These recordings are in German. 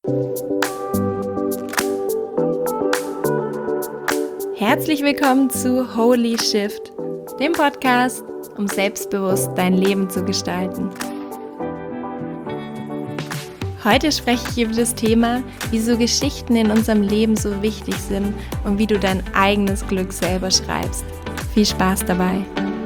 Herzlich willkommen zu Holy Shift, dem Podcast, um selbstbewusst dein Leben zu gestalten. Heute spreche ich über das Thema, wieso Geschichten in unserem Leben so wichtig sind und wie du dein eigenes Glück selber schreibst. Viel Spaß dabei!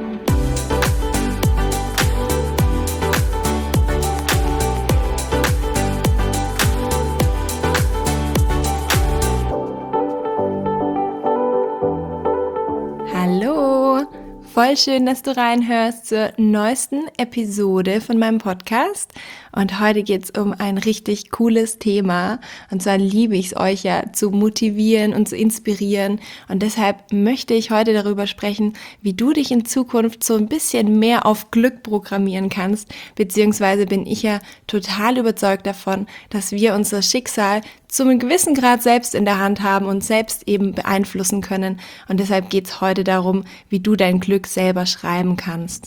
Hallo! Voll schön, dass du reinhörst zur neuesten Episode von meinem Podcast. Und heute geht es um ein richtig cooles Thema. Und zwar liebe ich es euch ja zu motivieren und zu inspirieren. Und deshalb möchte ich heute darüber sprechen, wie du dich in Zukunft so ein bisschen mehr auf Glück programmieren kannst. Beziehungsweise bin ich ja total überzeugt davon, dass wir unser Schicksal zu einem gewissen Grad selbst in der Hand haben und selbst eben beeinflussen können. Und deshalb geht es heute darum, wie du dein Glück selber schreiben kannst.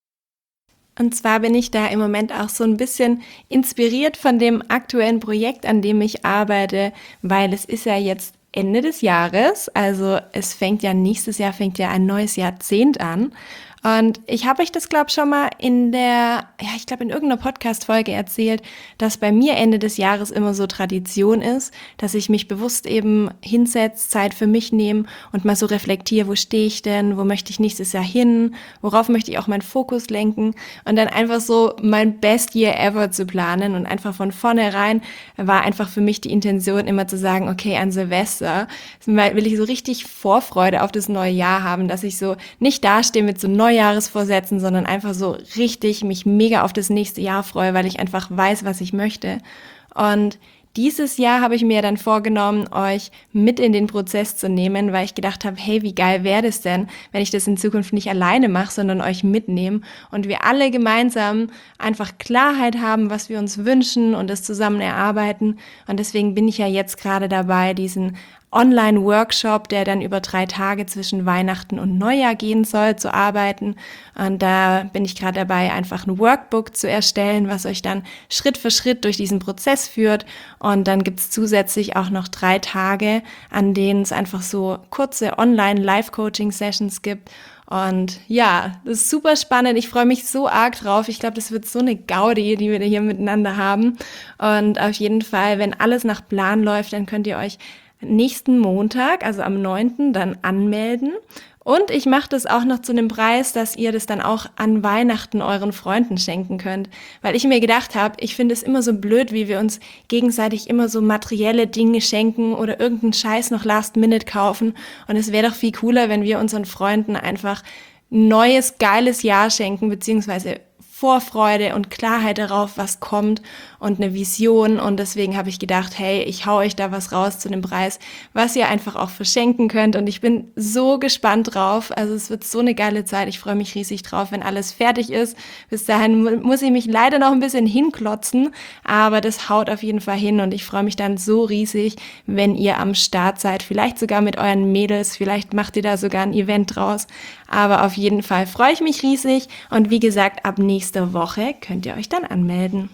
Und zwar bin ich da im Moment auch so ein bisschen inspiriert von dem aktuellen Projekt, an dem ich arbeite, weil es ist ja jetzt Ende des Jahres, also nächstes Jahr fängt ja ein neues Jahrzehnt an. Und ich habe euch das, glaube ich, schon mal in irgendeiner Podcast-Folge erzählt, dass bei mir Ende des Jahres immer so Tradition ist, dass ich mich bewusst eben hinsetze, Zeit für mich nehme und mal so reflektiere, wo stehe ich denn, wo möchte ich nächstes Jahr hin, worauf möchte ich auch meinen Fokus lenken und dann einfach so mein Best Year Ever zu planen und einfach von vornherein war einfach für mich die Intention immer zu sagen, okay, an Silvester will ich so richtig Vorfreude auf das neue Jahr haben, dass ich so nicht dastehe mit so Neujahresvorsätzen, sondern einfach so richtig mich mega auf das nächste Jahr freue, weil ich einfach weiß, was ich möchte. Und dieses Jahr habe ich mir dann vorgenommen, euch mit in den Prozess zu nehmen, weil ich gedacht habe, hey, wie geil wäre das denn, wenn ich das in Zukunft nicht alleine mache, sondern euch mitnehme und wir alle gemeinsam einfach Klarheit haben, was wir uns wünschen und das zusammen erarbeiten. Und deswegen bin ich ja jetzt gerade dabei, diesen Online-Workshop, der dann über 3 Tage zwischen Weihnachten und Neujahr gehen soll, zu arbeiten. Und da bin ich gerade dabei, einfach ein Workbook zu erstellen, was euch dann Schritt für Schritt durch diesen Prozess führt. Und dann gibt's zusätzlich auch noch 3 Tage, an denen es einfach so kurze Online-Live-Coaching-Sessions gibt. Und ja, das ist super spannend. Ich freue mich so arg drauf. Ich glaube, das wird so eine Gaudi, die wir hier miteinander haben. Und auf jeden Fall, wenn alles nach Plan läuft, dann könnt ihr euch nächsten Montag, also am 9. dann anmelden. Und ich mache das auch noch zu einem Preis, dass ihr das dann auch an Weihnachten euren Freunden schenken könnt. Weil ich mir gedacht habe, ich finde es immer so blöd, wie wir uns gegenseitig immer so materielle Dinge schenken oder irgendeinen Scheiß noch Last Minute kaufen. Und es wäre doch viel cooler, wenn wir unseren Freunden einfach ein neues, geiles Jahr schenken, beziehungsweise Vorfreude und Klarheit darauf, was kommt und eine Vision. Und deswegen habe ich gedacht, hey, ich hau euch da was raus zu dem Preis, was ihr einfach auch verschenken könnt. Und ich bin so gespannt drauf. Also es wird so eine geile Zeit. Ich freue mich riesig drauf, wenn alles fertig ist. Bis dahin muss ich mich leider noch ein bisschen hinklotzen, aber das haut auf jeden Fall hin. Und ich freue mich dann so riesig, wenn ihr am Start seid. Vielleicht sogar mit euren Mädels. Vielleicht macht ihr da sogar ein Event draus. Aber auf jeden Fall freue ich mich riesig. Und wie gesagt, ab nächster Woche könnt ihr euch dann anmelden.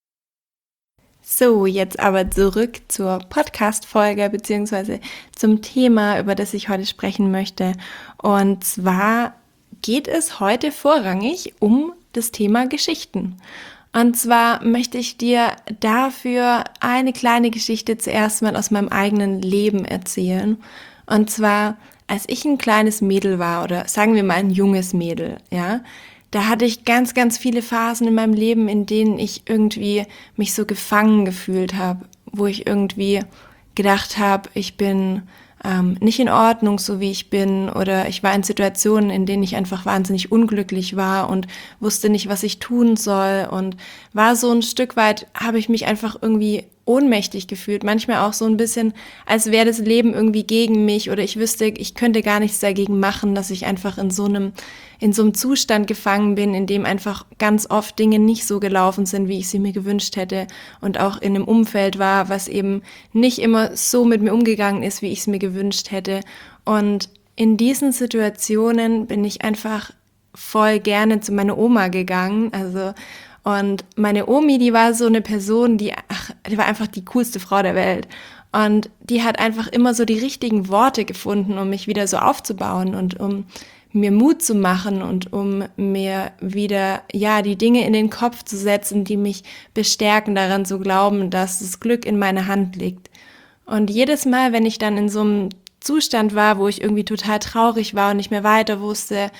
So, jetzt aber zurück zur Podcast-Folge beziehungsweise zum Thema, über das ich heute sprechen möchte. Und zwar geht es heute vorrangig um das Thema Geschichten. Und zwar möchte ich dir dafür eine kleine Geschichte zuerst mal aus meinem eigenen Leben erzählen. Und zwar, als ich ein kleines Mädel war oder sagen wir mal ein junges Mädel, ja, da hatte ich ganz, ganz viele Phasen in meinem Leben, in denen ich irgendwie mich so gefangen gefühlt habe, wo ich irgendwie gedacht habe, ich bin nicht in Ordnung, so wie ich bin, oder ich war in Situationen, in denen ich einfach wahnsinnig unglücklich war und wusste nicht, was ich tun soll und war so ein Stück weit, habe ich mich einfach irgendwie ohnmächtig gefühlt, manchmal auch so ein bisschen, als wäre das Leben irgendwie gegen mich oder ich wüsste, ich könnte gar nichts dagegen machen, dass ich einfach in so einem Zustand gefangen bin, in dem einfach ganz oft Dinge nicht so gelaufen sind, wie ich sie mir gewünscht hätte und auch in einem Umfeld war, was eben nicht immer so mit mir umgegangen ist, wie ich es mir gewünscht hätte. Und in diesen Situationen bin ich einfach voll gerne zu meiner Oma gegangen, Und meine Omi, die war so eine Person, die war einfach die coolste Frau der Welt. Und die hat einfach immer so die richtigen Worte gefunden, um mich wieder so aufzubauen und um mir Mut zu machen und um mir wieder, die Dinge in den Kopf zu setzen, die mich bestärken, daran zu glauben, dass das Glück in meiner Hand liegt. Und jedes Mal, wenn ich dann in so einem Zustand war, wo ich irgendwie total traurig war und nicht mehr weiter wusste,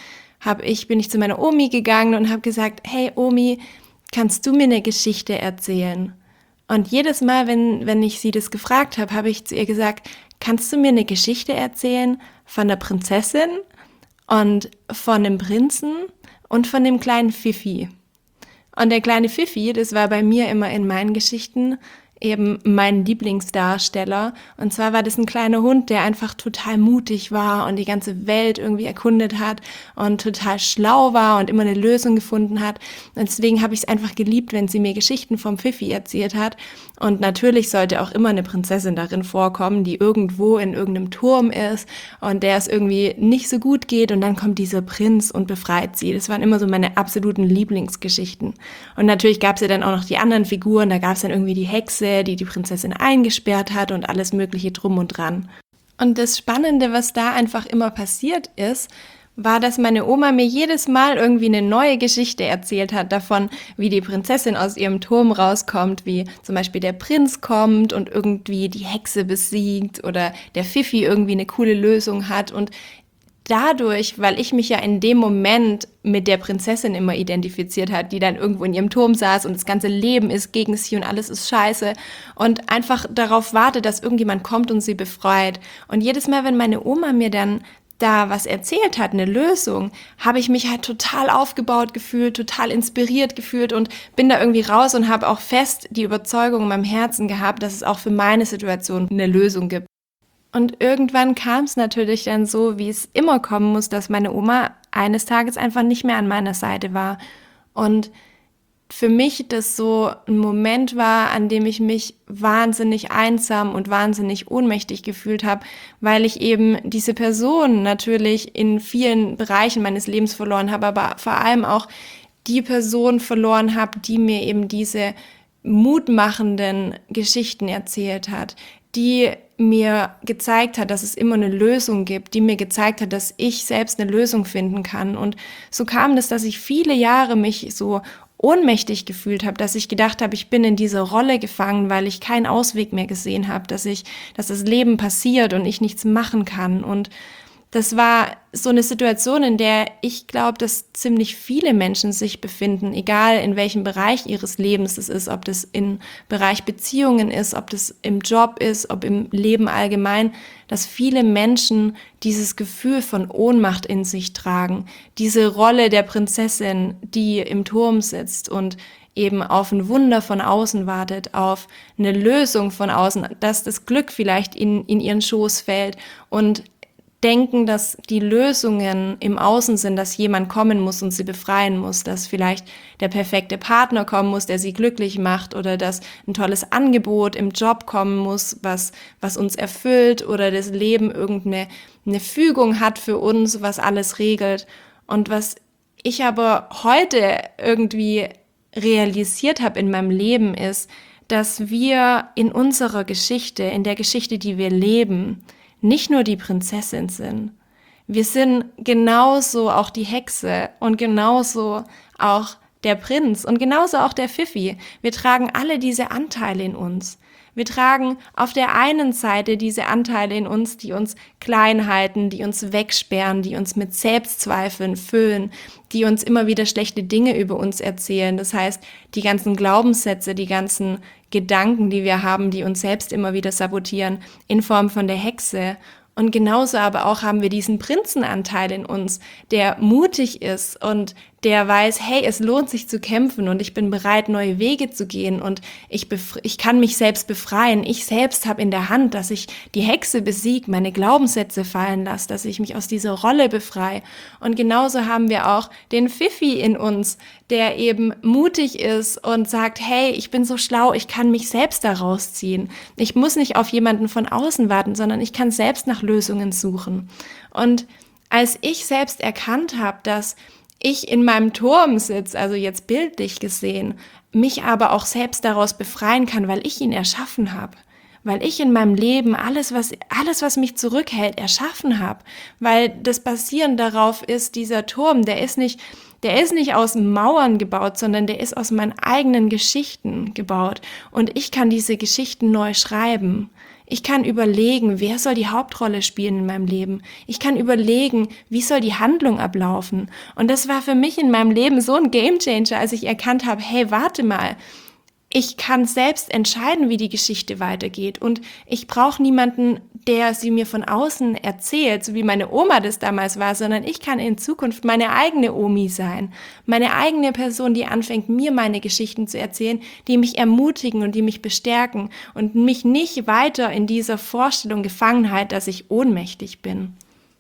bin ich zu meiner Omi gegangen und habe gesagt, hey Omi, kannst du mir eine Geschichte erzählen? Und jedes Mal, wenn ich sie das gefragt habe, habe ich zu ihr gesagt, kannst du mir eine Geschichte erzählen von der Prinzessin und von dem Prinzen und von dem kleinen Fifi? Und der kleine Fifi, das war bei mir immer in meinen Geschichten eben mein Lieblingsdarsteller. Und zwar war das ein kleiner Hund, der einfach total mutig war und die ganze Welt irgendwie erkundet hat und total schlau war und immer eine Lösung gefunden hat. Und deswegen habe ich es einfach geliebt, wenn sie mir Geschichten vom Fifi erzählt hat. Und natürlich sollte auch immer eine Prinzessin darin vorkommen, die irgendwo in irgendeinem Turm ist und der es irgendwie nicht so gut geht. Und dann kommt dieser Prinz und befreit sie. Das waren immer so meine absoluten Lieblingsgeschichten. Und natürlich gab es ja dann auch noch die anderen Figuren. Da gab es dann irgendwie die Hexe, die Prinzessin eingesperrt hat und alles mögliche drum und dran. Und das Spannende, was da einfach immer passiert ist, war, dass meine Oma mir jedes Mal irgendwie eine neue Geschichte erzählt hat davon, wie die Prinzessin aus ihrem Turm rauskommt, wie zum Beispiel der Prinz kommt und irgendwie die Hexe besiegt oder der Fifi irgendwie eine coole Lösung hat. Und dadurch, weil ich mich ja in dem Moment mit der Prinzessin immer identifiziert hat, die dann irgendwo in ihrem Turm saß und das ganze Leben ist gegen sie und alles ist scheiße und einfach darauf wartet, dass irgendjemand kommt und sie befreit. Und jedes Mal, wenn meine Oma mir dann da was erzählt hat, eine Lösung, habe ich mich halt total aufgebaut gefühlt, total inspiriert gefühlt und bin da irgendwie raus und habe auch fest die Überzeugung in meinem Herzen gehabt, dass es auch für meine Situation eine Lösung gibt. Und irgendwann kam es natürlich dann so, wie es immer kommen muss, dass meine Oma eines Tages einfach nicht mehr an meiner Seite war. Und für mich das so ein Moment war, an dem ich mich wahnsinnig einsam und wahnsinnig ohnmächtig gefühlt habe, weil ich eben diese Person natürlich in vielen Bereichen meines Lebens verloren habe, aber vor allem auch die Person verloren habe, die mir eben diese mutmachenden Geschichten erzählt hat, die mir gezeigt hat, dass es immer eine Lösung gibt, die mir gezeigt hat, dass ich selbst eine Lösung finden kann. Und so kam das, dass ich viele Jahre mich so ohnmächtig gefühlt habe, dass ich gedacht habe, ich bin in diese Rolle gefangen, weil ich keinen Ausweg mehr gesehen habe, dass das Leben passiert und ich nichts machen kann. Und das war so eine Situation, in der ich glaube, dass ziemlich viele Menschen sich befinden, egal in welchem Bereich ihres Lebens es ist, ob das im Bereich Beziehungen ist, ob das im Job ist, ob im Leben allgemein, dass viele Menschen dieses Gefühl von Ohnmacht in sich tragen, diese Rolle der Prinzessin, die im Turm sitzt und eben auf ein Wunder von außen wartet, auf eine Lösung von außen, dass das Glück vielleicht in ihren Schoß fällt und denken, dass die Lösungen im Außen sind, dass jemand kommen muss und sie befreien muss, dass vielleicht der perfekte Partner kommen muss, der sie glücklich macht oder dass ein tolles Angebot im Job kommen muss, was uns erfüllt oder das Leben irgendeine Fügung hat für uns, was alles regelt. Und was ich aber heute irgendwie realisiert habe in meinem Leben ist, dass wir in unserer Geschichte, in der Geschichte, die wir leben, nicht nur die Prinzessin sind. Wir sind genauso auch die Hexe und genauso auch der Prinz und genauso auch der Fifi. Wir tragen alle diese Anteile in uns. Wir tragen auf der einen Seite diese Anteile in uns, die uns klein halten, die uns wegsperren, die uns mit Selbstzweifeln füllen, die uns immer wieder schlechte Dinge über uns erzählen. Das heißt, die ganzen Glaubenssätze, die ganzen Gedanken, die wir haben, die uns selbst immer wieder sabotieren, in Form von der Hexe. Und genauso aber auch haben wir diesen Prinzenanteil in uns, der mutig ist und der weiß, hey, es lohnt sich zu kämpfen und ich bin bereit, neue Wege zu gehen und ich kann mich selbst befreien. Ich selbst habe in der Hand, dass ich die Hexe besiege, meine Glaubenssätze fallen lasse, dass ich mich aus dieser Rolle befreie. Und genauso haben wir auch den Fifi in uns, der eben mutig ist und sagt, hey, ich bin so schlau, ich kann mich selbst da rausziehen. Ich muss nicht auf jemanden von außen warten, sondern ich kann selbst nach Lösungen suchen. Und als ich selbst erkannt habe, dass ich in meinem Turm sitze, also jetzt bildlich gesehen, mich aber auch selbst daraus befreien kann, weil ich ihn erschaffen habe. Weil ich in meinem Leben alles, was mich zurückhält, erschaffen habe. Weil das Basieren darauf ist, dieser Turm, der ist nicht aus Mauern gebaut, sondern der ist aus meinen eigenen Geschichten gebaut. Und ich kann diese Geschichten neu schreiben. Ich kann überlegen, wer soll die Hauptrolle spielen in meinem Leben. Ich kann überlegen, wie soll die Handlung ablaufen. Und das war für mich in meinem Leben so ein Gamechanger, als ich erkannt habe, hey, warte mal, ich kann selbst entscheiden, wie die Geschichte weitergeht, und ich brauche niemanden, der sie mir von außen erzählt, so wie meine Oma das damals war, sondern ich kann in Zukunft meine eigene Omi sein, meine eigene Person, die anfängt, mir meine Geschichten zu erzählen, die mich ermutigen und die mich bestärken und mich nicht weiter in dieser Vorstellung gefangen halten, dass ich ohnmächtig bin.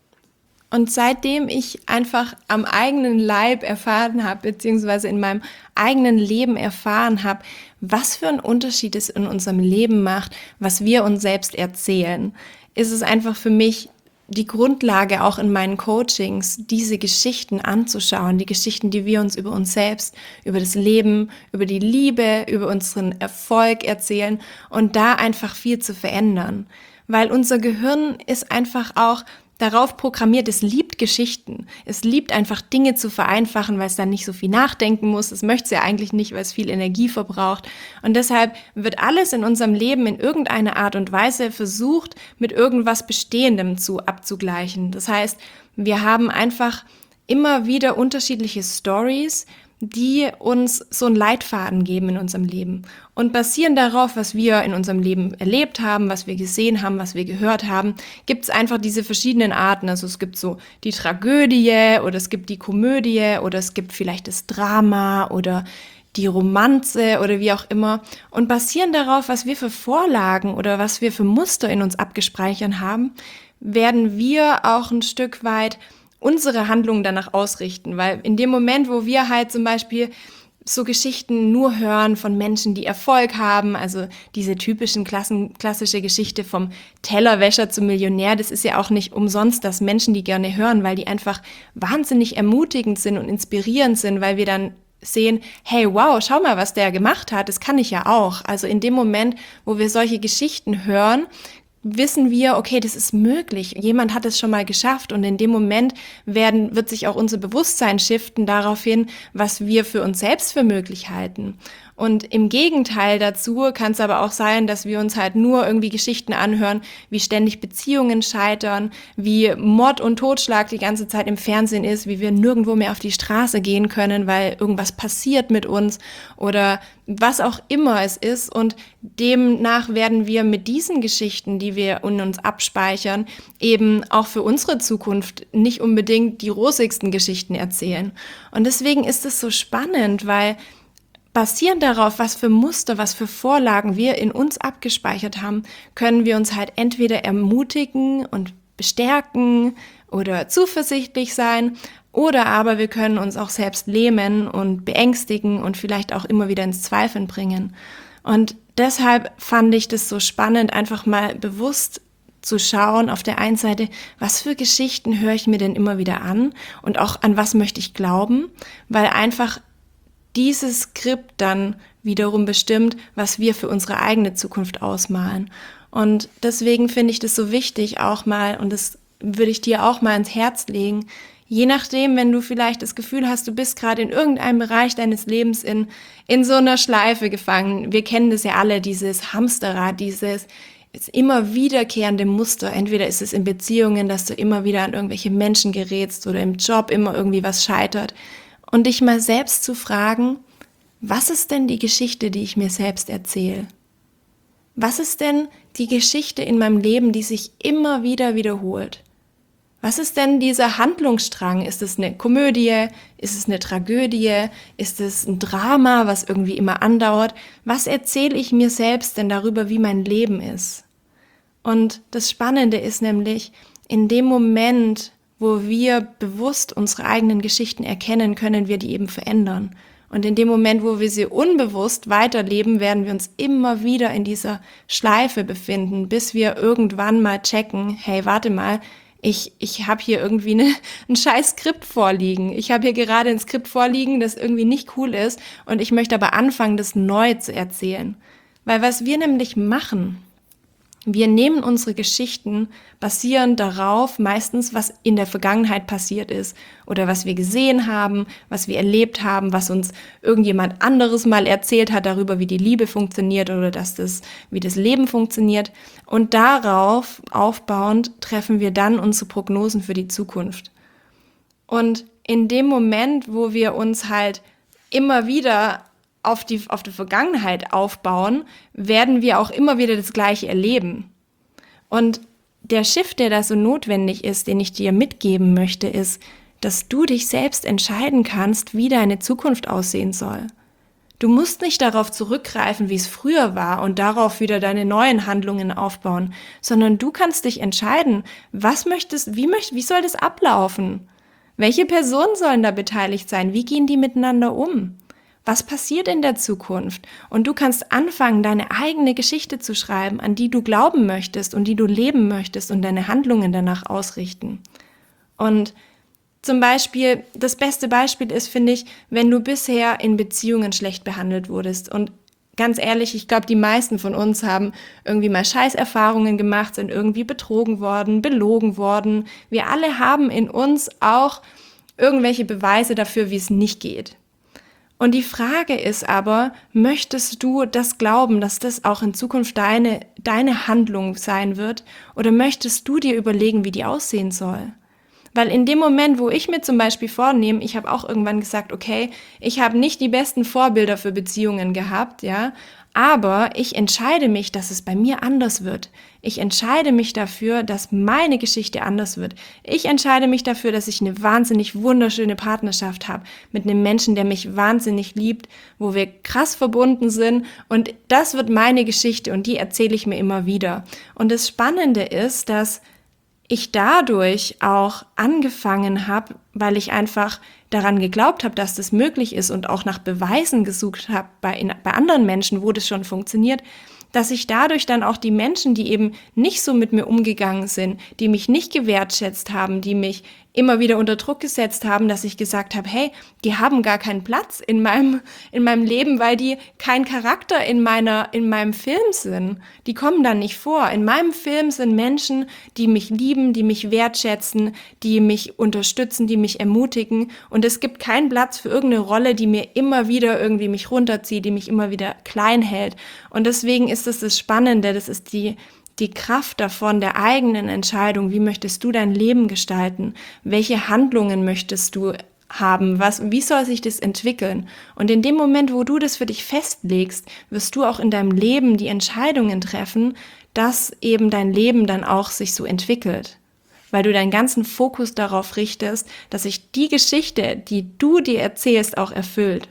Und seitdem ich einfach am eigenen Leib erfahren habe, beziehungsweise in meinem eigenen Leben erfahren habe, was für einen Unterschied es in unserem Leben macht, was wir uns selbst erzählen, ist es einfach für mich die Grundlage auch in meinen Coachings, diese Geschichten anzuschauen, die Geschichten, die wir uns über uns selbst, über das Leben, über die Liebe, über unseren Erfolg erzählen und da einfach viel zu verändern. Weil unser Gehirn ist einfach auch darauf programmiert, es liebt Geschichten. Es liebt einfach Dinge zu vereinfachen, weil es dann nicht so viel nachdenken muss. Es möchte es ja eigentlich nicht, weil es viel Energie verbraucht. Und deshalb wird alles in unserem Leben in irgendeiner Art und Weise versucht, mit irgendwas Bestehendem abzugleichen. Das heißt, wir haben einfach immer wieder unterschiedliche Stories, die uns so einen Leitfaden geben in unserem Leben und basieren darauf, was wir in unserem Leben erlebt haben, was wir gesehen haben, was wir gehört haben, gibt es einfach diese verschiedenen Arten. Also es gibt so die Tragödie oder es gibt die Komödie oder es gibt vielleicht das Drama oder die Romanze oder wie auch immer und basieren darauf, was wir für Vorlagen oder was wir für Muster in uns abgespeichert haben, werden wir auch ein Stück weit unsere Handlungen danach ausrichten, weil in dem Moment, wo wir halt zum Beispiel so Geschichten nur hören von Menschen, die Erfolg haben, also diese typischen klassische Geschichte vom Tellerwäscher zum Millionär, das ist ja auch nicht umsonst, dass Menschen die gerne hören, weil die einfach wahnsinnig ermutigend sind und inspirierend sind, weil wir dann sehen, hey, wow, schau mal, was der gemacht hat, das kann ich ja auch. Also in dem Moment, wo wir solche Geschichten hören, wissen wir, okay, das ist möglich. Jemand hat es schon mal geschafft und in dem Moment wird sich auch unser Bewusstsein shiften darauf hin, was wir für uns selbst für möglich halten. Und im Gegenteil dazu kann es aber auch sein, dass wir uns halt nur irgendwie Geschichten anhören, wie ständig Beziehungen scheitern, wie Mord und Totschlag die ganze Zeit im Fernsehen ist, wie wir nirgendwo mehr auf die Straße gehen können, weil irgendwas passiert mit uns oder was auch immer es ist. Und demnach werden wir mit diesen Geschichten, die wir in uns abspeichern, eben auch für unsere Zukunft nicht unbedingt die rosigsten Geschichten erzählen. Und deswegen ist es so spannend, weil basierend darauf, was für Muster, was für Vorlagen wir in uns abgespeichert haben, können wir uns halt entweder ermutigen und bestärken oder zuversichtlich sein, oder aber wir können uns auch selbst lähmen und beängstigen und vielleicht auch immer wieder ins Zweifeln bringen. Und deshalb fand ich das so spannend, einfach mal bewusst zu schauen, auf der einen Seite, was für Geschichten höre ich mir denn immer wieder an und auch an was möchte ich glauben, weil einfach dieses Skript dann wiederum bestimmt, was wir für unsere eigene Zukunft ausmalen. Und deswegen finde ich das so wichtig auch mal, und das würde ich dir auch mal ins Herz legen, je nachdem, wenn du vielleicht das Gefühl hast, du bist gerade in irgendeinem Bereich deines Lebens in so einer Schleife gefangen. Wir kennen das ja alle, dieses Hamsterrad, dieses immer wiederkehrende Muster. Entweder ist es in Beziehungen, dass du immer wieder an irgendwelche Menschen gerätst oder im Job immer irgendwie was scheitert. Und dich mal selbst zu fragen, was ist denn die Geschichte, die ich mir selbst erzähle? Was ist denn die Geschichte in meinem Leben, die sich immer wieder wiederholt? Was ist denn dieser Handlungsstrang? Ist es eine Komödie? Ist es eine Tragödie? Ist es ein Drama, was irgendwie immer andauert? Was erzähle ich mir selbst denn darüber, wie mein Leben ist? Und das Spannende ist nämlich, in dem Moment, wo wir bewusst unsere eigenen Geschichten erkennen, können wir die eben verändern. Und in dem Moment, wo wir sie unbewusst weiterleben, werden wir uns immer wieder in dieser Schleife befinden, bis wir irgendwann mal checken, hey, warte mal, ich habe hier irgendwie ein scheiß Skript vorliegen. Ich habe hier gerade ein Skript vorliegen, das irgendwie nicht cool ist und ich möchte aber anfangen, das neu zu erzählen. Weil was wir nämlich machen, wir nehmen unsere Geschichten basierend darauf, meistens was in der Vergangenheit passiert ist oder was wir gesehen haben, was wir erlebt haben, was uns irgendjemand anderes mal erzählt hat darüber, wie die Liebe funktioniert oder wie das Leben funktioniert. Und darauf aufbauend treffen wir dann unsere Prognosen für die Zukunft. Und in dem Moment, wo wir uns halt immer wieder auf die Vergangenheit aufbauen, werden wir auch immer wieder das Gleiche erleben. Und der Shift, der da so notwendig ist, den ich dir mitgeben möchte, ist, dass du dich selbst entscheiden kannst, wie deine Zukunft aussehen soll. Du musst nicht darauf zurückgreifen, wie es früher war und darauf wieder deine neuen Handlungen aufbauen, sondern du kannst dich entscheiden, wie soll das ablaufen? Welche Personen sollen da beteiligt sein? Wie gehen die miteinander um? Was passiert in der Zukunft? Und du kannst anfangen, deine eigene Geschichte zu schreiben, an die du glauben möchtest und die du leben möchtest und deine Handlungen danach ausrichten. Und zum Beispiel, das beste Beispiel ist, finde ich, wenn du bisher in Beziehungen schlecht behandelt wurdest. Und ganz ehrlich, ich glaube, die meisten von uns haben irgendwie mal Scheißerfahrungen gemacht, sind irgendwie betrogen worden, belogen worden. Wir alle haben in uns auch irgendwelche Beweise dafür, wie es nicht geht. Und die Frage ist aber, möchtest du das glauben, dass das auch in Zukunft deine Handlung sein wird? Oder möchtest du dir überlegen, wie die aussehen soll? Weil in dem Moment, wo ich mir zum Beispiel vornehme, ich habe auch irgendwann gesagt, okay, ich habe nicht die besten Vorbilder für Beziehungen gehabt, ja, aber ich entscheide mich, dass es bei mir anders wird. Ich entscheide mich dafür, dass meine Geschichte anders wird. Ich entscheide mich dafür, dass ich eine wahnsinnig wunderschöne Partnerschaft habe mit einem Menschen, der mich wahnsinnig liebt, wo wir krass verbunden sind und das wird meine Geschichte und die erzähle ich mir immer wieder. Und das Spannende ist, dass ich dadurch auch angefangen habe, weil ich einfach daran geglaubt habe, dass das möglich ist und auch nach Beweisen gesucht habe bei anderen Menschen, wo das schon funktioniert, dass ich dadurch dann auch die Menschen, die eben nicht so mit mir umgegangen sind, die mich nicht gewertschätzt haben, die mich immer wieder unter Druck gesetzt haben, dass ich gesagt habe, hey, die haben gar keinen Platz in meinem Leben, weil die kein Charakter in meinem Film sind. Die kommen dann nicht vor. In meinem Film sind Menschen, die mich lieben, die mich wertschätzen, die mich unterstützen, die mich ermutigen. Und es gibt keinen Platz für irgendeine Rolle, die mir immer wieder irgendwie mich runterzieht, die mich immer wieder klein hält. Und deswegen ist das Spannende, das ist die Kraft davon, der eigenen Entscheidung, wie möchtest du dein Leben gestalten, welche Handlungen möchtest du haben, wie soll sich das entwickeln? Und in dem Moment, wo du das für dich festlegst, wirst du auch in deinem Leben die Entscheidungen treffen, dass eben dein Leben dann auch sich so entwickelt. Weil du deinen ganzen Fokus darauf richtest, dass sich die Geschichte, die du dir erzählst, auch erfüllt.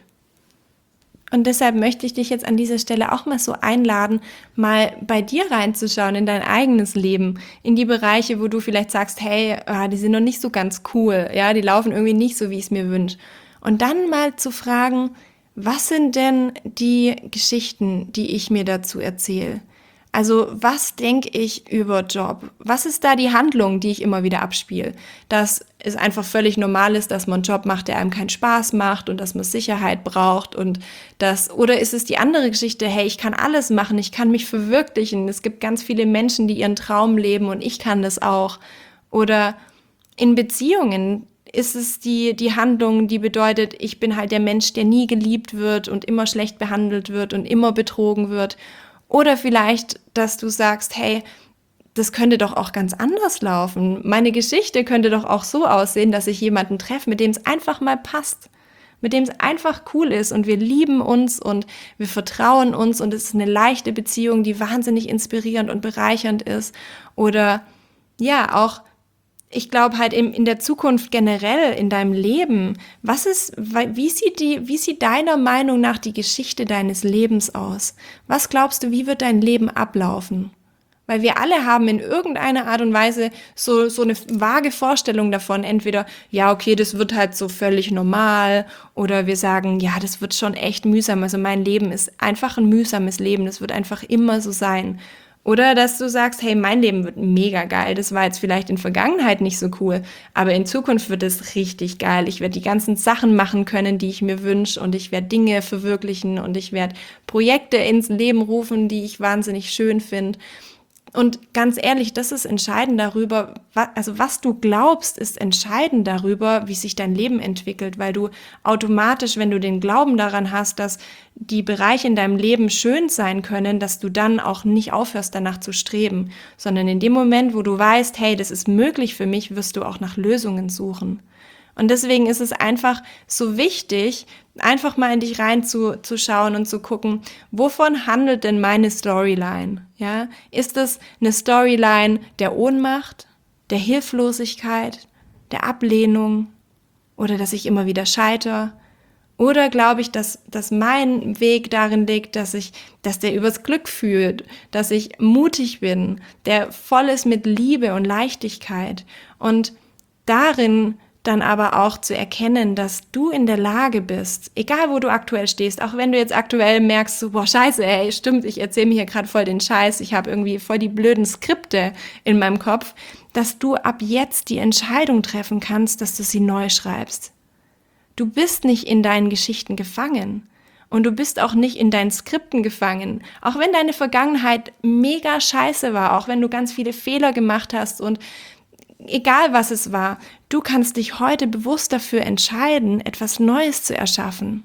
Und deshalb möchte ich dich jetzt an dieser Stelle auch mal so einladen, mal bei dir reinzuschauen in dein eigenes Leben, in die Bereiche, wo du vielleicht sagst, hey, die sind noch nicht so ganz cool, ja, die laufen irgendwie nicht so, wie ich es mir wünsche. Und dann mal zu fragen, was sind denn die Geschichten, die ich mir dazu erzähle? Also was denke ich über Job? Was ist da die Handlung, die ich immer wieder abspiele? Dass es einfach völlig normal ist, dass man einen Job macht, der einem keinen Spaß macht und dass man Sicherheit braucht oder ist es die andere Geschichte, hey, ich kann alles machen, ich kann mich verwirklichen. Es gibt ganz viele Menschen, die ihren Traum leben und ich kann das auch. Oder in Beziehungen ist es die Handlung, die bedeutet, ich bin halt der Mensch, der nie geliebt wird und immer schlecht behandelt wird und immer betrogen wird. Oder vielleicht, dass du sagst, hey, das könnte doch auch ganz anders laufen. Meine Geschichte könnte doch auch so aussehen, dass ich jemanden treffe, mit dem es einfach mal passt, mit dem es einfach cool ist und wir lieben uns und wir vertrauen uns und es ist eine leichte Beziehung, die wahnsinnig inspirierend und bereichernd ist. Oder ja, auch ich glaube halt in der Zukunft generell in deinem Leben, wie sieht deiner Meinung nach die Geschichte deines Lebens aus? Was glaubst du, wie wird dein Leben ablaufen? Weil wir alle haben in irgendeiner Art und Weise so eine vage Vorstellung davon, entweder, ja, okay, das wird halt so völlig normal, oder wir sagen, ja, das wird schon echt mühsam, also mein Leben ist einfach ein mühsames Leben, das wird einfach immer so sein. Oder dass du sagst, hey, mein Leben wird mega geil. Das war jetzt vielleicht in der Vergangenheit nicht so cool, aber in Zukunft wird es richtig geil. Ich werde die ganzen Sachen machen können, die ich mir wünsche, und ich werde Dinge verwirklichen und ich werde Projekte ins Leben rufen, die ich wahnsinnig schön finde. Und ganz ehrlich, das ist entscheidend darüber, was du glaubst, ist entscheidend darüber, wie sich dein Leben entwickelt, weil du automatisch, wenn du den Glauben daran hast, dass die Bereiche in deinem Leben schön sein können, dass du dann auch nicht aufhörst, danach zu streben, sondern in dem Moment, wo du weißt, hey, das ist möglich für mich, wirst du auch nach Lösungen suchen. Und deswegen ist es einfach so wichtig, einfach mal in dich reinzuschauen und zu gucken, wovon handelt denn meine Storyline? Ja? Ist es eine Storyline der Ohnmacht, der Hilflosigkeit, der Ablehnung oder dass ich immer wieder scheitere? Oder glaube ich, dass mein Weg darin liegt, dass der übers Glück führt, dass ich mutig bin, der voll ist mit Liebe und Leichtigkeit, und darin dann aber auch zu erkennen, dass du in der Lage bist, egal wo du aktuell stehst, auch wenn du jetzt aktuell merkst, so, boah, scheiße, ey, stimmt, ich erzähle mir hier gerade voll den Scheiß, ich habe irgendwie voll die blöden Skripte in meinem Kopf, dass du ab jetzt die Entscheidung treffen kannst, dass du sie neu schreibst. Du bist nicht in deinen Geschichten gefangen. Und du bist auch nicht in deinen Skripten gefangen. Auch wenn deine Vergangenheit mega scheiße war, auch wenn du ganz viele Fehler gemacht hast und egal was es war, du kannst dich heute bewusst dafür entscheiden, etwas Neues zu erschaffen.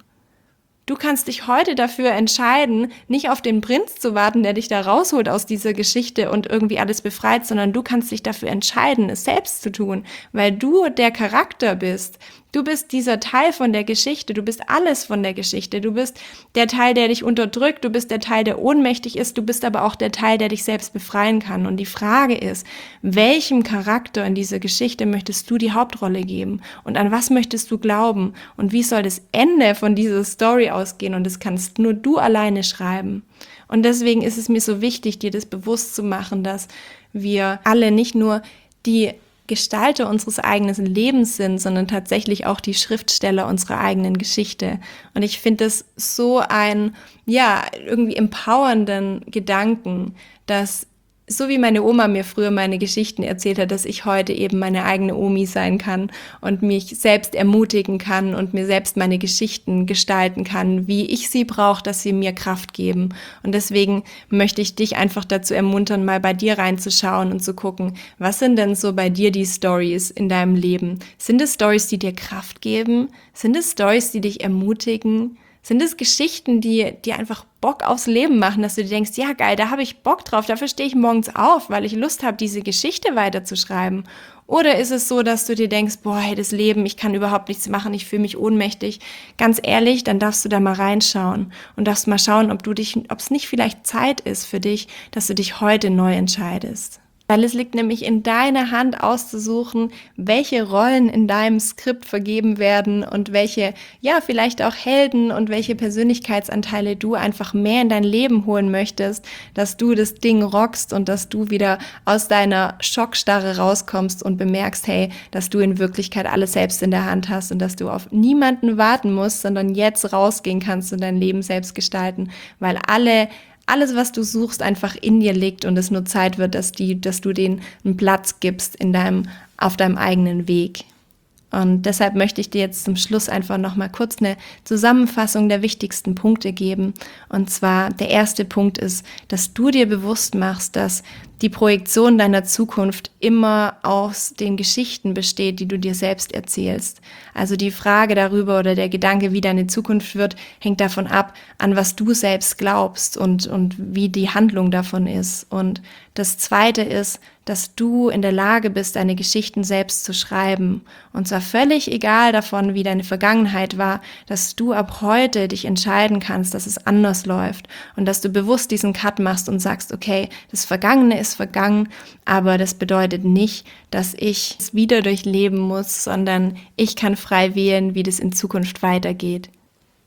Du kannst dich heute dafür entscheiden, nicht auf den Prinz zu warten, der dich da rausholt aus dieser Geschichte und irgendwie alles befreit, sondern du kannst dich dafür entscheiden, es selbst zu tun, weil du der Charakter bist. Du bist dieser Teil von der Geschichte, du bist alles von der Geschichte, du bist der Teil, der dich unterdrückt, du bist der Teil, der ohnmächtig ist, du bist aber auch der Teil, der dich selbst befreien kann. Und die Frage ist, welchem Charakter in dieser Geschichte möchtest du die Hauptrolle geben? Und an was möchtest du glauben? Und wie soll das Ende von dieser Story ausgehen? Und das kannst nur du alleine schreiben. Und deswegen ist es mir so wichtig, dir das bewusst zu machen, dass wir alle nicht nur die Gestalter unseres eigenen Lebens sind, sondern tatsächlich auch die Schriftsteller unserer eigenen Geschichte. Und ich finde es so ein, irgendwie empowernden Gedanken, dass so wie meine Oma mir früher meine Geschichten erzählt hat, dass ich heute eben meine eigene Omi sein kann und mich selbst ermutigen kann und mir selbst meine Geschichten gestalten kann, wie ich sie brauche, dass sie mir Kraft geben. Und deswegen möchte ich dich einfach dazu ermuntern, mal bei dir reinzuschauen und zu gucken, was sind denn so bei dir die Stories in deinem Leben? Sind es Stories, die dir Kraft geben? Sind es Stories, die dich ermutigen? Sind es Geschichten, die dir einfach Bock aufs Leben machen, dass du dir denkst, ja geil, da habe ich Bock drauf, dafür stehe ich morgens auf, weil ich Lust habe, diese Geschichte weiterzuschreiben? Oder ist es so, dass du dir denkst, boah, hey, das Leben, ich kann überhaupt nichts machen, ich fühle mich ohnmächtig? Ganz ehrlich, dann darfst du da mal reinschauen und darfst mal schauen, ob es nicht vielleicht Zeit ist für dich, dass du dich heute neu entscheidest. Weil es liegt nämlich in deiner Hand auszusuchen, welche Rollen in deinem Skript vergeben werden und welche, vielleicht auch Helden und welche Persönlichkeitsanteile du einfach mehr in dein Leben holen möchtest, dass du das Ding rockst und dass du wieder aus deiner Schockstarre rauskommst und bemerkst, hey, dass du in Wirklichkeit alles selbst in der Hand hast und dass du auf niemanden warten musst, sondern jetzt rausgehen kannst und dein Leben selbst gestalten, weil alles, was du suchst, einfach in dir liegt und es nur Zeit wird, dass du denen einen Platz gibst auf deinem eigenen Weg. Und deshalb möchte ich dir jetzt zum Schluss einfach nochmal kurz eine Zusammenfassung der wichtigsten Punkte geben. Und zwar, der erste Punkt ist, dass du dir bewusst machst, dass die Projektion deiner Zukunft immer aus den Geschichten besteht, die du dir selbst erzählst. Also die Frage darüber oder der Gedanke, wie deine Zukunft wird, hängt davon ab, an was du selbst glaubst und wie die Handlung davon ist. Und das Zweite ist, dass du in der Lage bist, deine Geschichten selbst zu schreiben. Und zwar völlig egal davon, wie deine Vergangenheit war, dass du ab heute dich entscheiden kannst, dass es anders läuft und dass du bewusst diesen Cut machst und sagst, okay, das Vergangene ist vergangen, aber das bedeutet nicht, dass ich es wieder durchleben muss, sondern ich kann frei wählen, wie das in Zukunft weitergeht.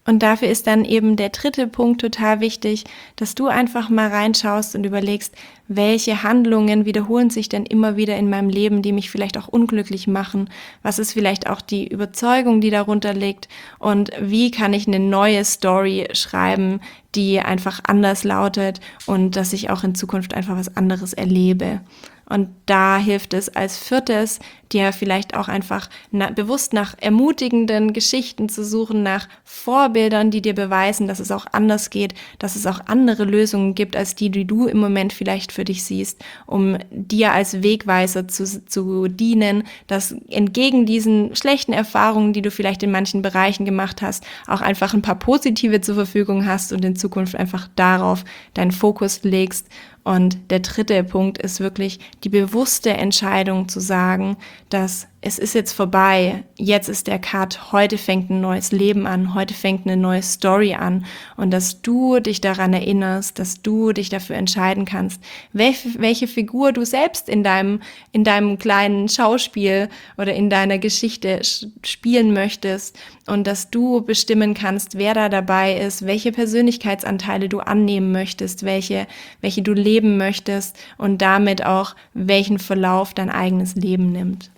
Und dafür ist dann eben der dritte Punkt total wichtig, dass du einfach mal reinschaust und überlegst, welche Handlungen wiederholen sich denn immer wieder in meinem Leben, die mich vielleicht auch unglücklich machen? Was ist vielleicht auch die Überzeugung, die darunter liegt? Und wie kann ich eine neue Story schreiben, die einfach anders lautet und dass ich auch in Zukunft einfach was anderes erlebe? Und da hilft es als viertes, dir vielleicht auch einfach bewusst nach ermutigenden Geschichten zu suchen, nach Vorbildern, die dir beweisen, dass es auch anders geht, dass es auch andere Lösungen gibt, als die du im Moment vielleicht für dich siehst, um dir als Wegweiser zu dienen, dass entgegen diesen schlechten Erfahrungen, die du vielleicht in manchen Bereichen gemacht hast, auch einfach ein paar positive zur Verfügung hast und in Zukunft einfach darauf deinen Fokus legst. Und der dritte Punkt ist wirklich die bewusste Entscheidung zu sagen, dass es ist jetzt vorbei, jetzt ist der Cut, heute fängt ein neues Leben an, heute fängt eine neue Story an und dass du dich daran erinnerst, dass du dich dafür entscheiden kannst, welche Figur du selbst in deinem kleinen Schauspiel oder in deiner Geschichte spielen möchtest und dass du bestimmen kannst, wer da dabei ist, welche Persönlichkeitsanteile du annehmen möchtest, welche du leben möchtest und damit auch welchen Verlauf dein eigenes Leben nimmt.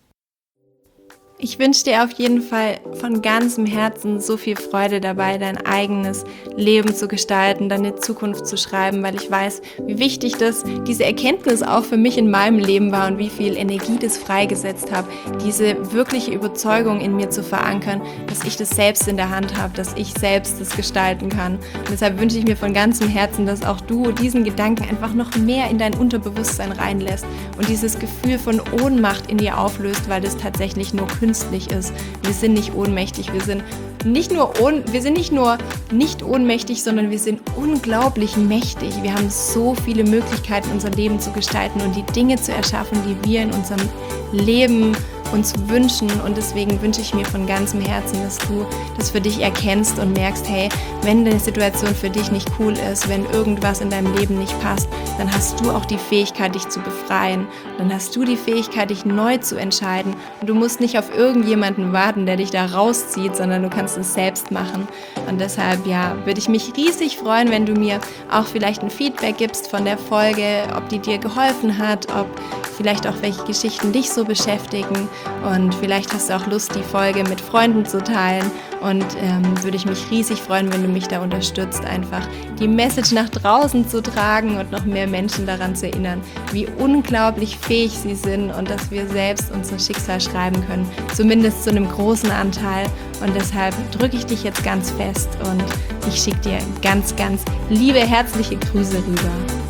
Ich wünsche dir auf jeden Fall von ganzem Herzen so viel Freude dabei, dein eigenes Leben zu gestalten, deine Zukunft zu schreiben, weil ich weiß, wie wichtig diese Erkenntnis auch für mich in meinem Leben war und wie viel Energie das freigesetzt habe, diese wirkliche Überzeugung in mir zu verankern, dass ich das selbst in der Hand habe, dass ich selbst das gestalten kann. Und deshalb wünsche ich mir von ganzem Herzen, dass auch du diesen Gedanken einfach noch mehr in dein Unterbewusstsein reinlässt und dieses Gefühl von Ohnmacht in dir auflöst, weil das tatsächlich nur künstlich ist. Wir sind nicht ohnmächtig, wir sind nicht nur nicht ohnmächtig, sondern wir sind unglaublich mächtig. Wir haben so viele Möglichkeiten, unser Leben zu gestalten und die Dinge zu erschaffen, die wir in unserem Leben uns wünschen. Und deswegen wünsche ich mir von ganzem Herzen, dass du das für dich erkennst und merkst, hey, wenn eine Situation für dich nicht cool ist, wenn irgendwas in deinem Leben nicht passt, dann hast du auch die Fähigkeit, dich zu befreien. Dann hast du die Fähigkeit, dich neu zu entscheiden. Und du musst nicht auf irgendjemanden warten, der dich da rauszieht, sondern du kannst es selbst machen. Und deshalb, würde ich mich riesig freuen, wenn du mir auch vielleicht ein Feedback gibst von der Folge, ob die dir geholfen hat, ob vielleicht auch welche Geschichten dich so beschäftigen. Und vielleicht hast du auch Lust, die Folge mit Freunden zu teilen. Und würde ich mich riesig freuen, wenn du mich da unterstützt, einfach die Message nach draußen zu tragen und noch mehr Menschen daran zu erinnern, wie unglaublich fähig sie sind und dass wir selbst unser Schicksal schreiben können, zumindest zu einem großen Anteil. Und deshalb drücke ich dich jetzt ganz fest und ich schicke dir ganz, ganz liebe, herzliche Grüße rüber.